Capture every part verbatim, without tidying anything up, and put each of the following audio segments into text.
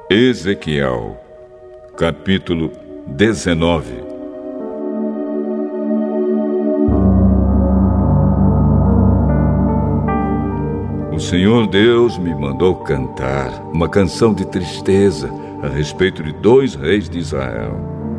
Ezequiel, capítulo dezenove. O Senhor Deus me mandou cantar uma canção de tristeza a respeito de dois reis de Israel.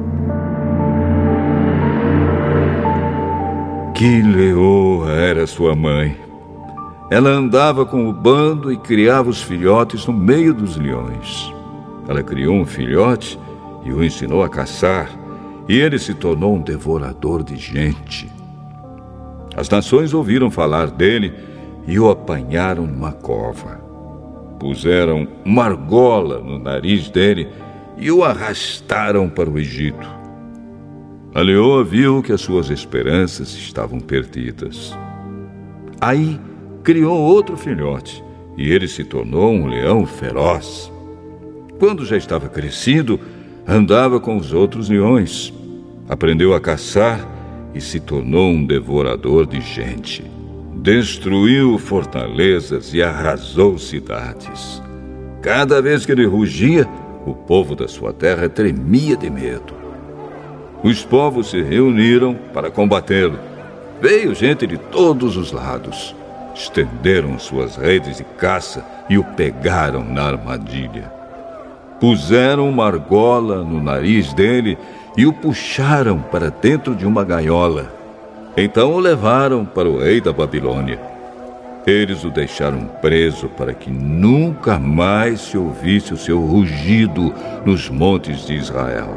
Que leoa era sua mãe! Ela andava com o bando e criava os filhotes no meio dos leões. Ela criou um filhote e o ensinou a caçar, e ele se tornou um devorador de gente. As nações ouviram falar dele e o apanharam numa cova. Puseram uma argola no nariz dele e o arrastaram para o Egito. A leoa viu que as suas esperanças estavam perdidas. Aí criou outro filhote e ele se tornou um leão feroz. Quando já estava crescido, andava com os outros leões. Aprendeu a caçar e se tornou um devorador de gente. Destruiu fortalezas e arrasou cidades. Cada vez que ele rugia, o povo da sua terra tremia de medo. Os povos se reuniram para combatê-lo. Veio gente de todos os lados. Estenderam suas redes de caça e o pegaram na armadilha. Puseram uma argola no nariz dele e o puxaram para dentro de uma gaiola. Então o levaram para o rei da Babilônia. Eles o deixaram preso para que nunca mais se ouvisse o seu rugido nos montes de Israel.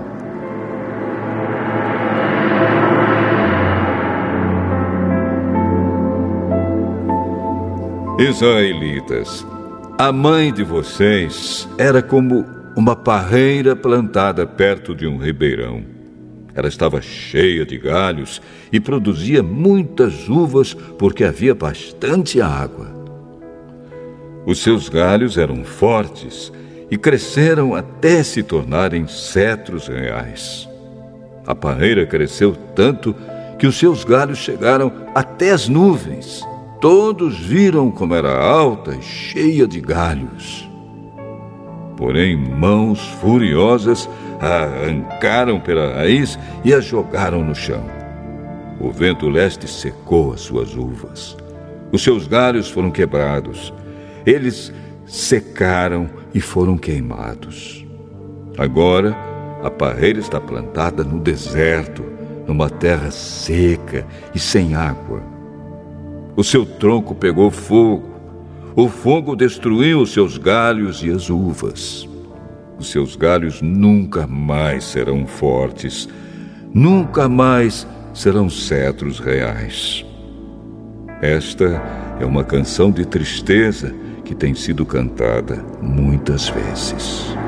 Israelitas, a mãe de vocês era como uma parreira plantada perto de um ribeirão. Ela estava cheia de galhos e produzia muitas uvas porque havia bastante água. Os seus galhos eram fortes e cresceram até se tornarem cedros reais. A parreira cresceu tanto que os seus galhos chegaram até as nuvens. Todos viram como era alta e cheia de galhos. Porém, mãos furiosas a arrancaram pela raiz e a jogaram no chão. O vento leste secou as suas uvas. Os seus galhos foram quebrados. Eles secaram e foram queimados. Agora, a parreira está plantada no deserto, numa terra seca e sem água. O seu tronco pegou fogo. O fogo destruiu os seus galhos e as uvas. Os seus galhos nunca mais serão fortes. Nunca mais serão cedros reais. Esta é uma canção de tristeza que tem sido cantada muitas vezes.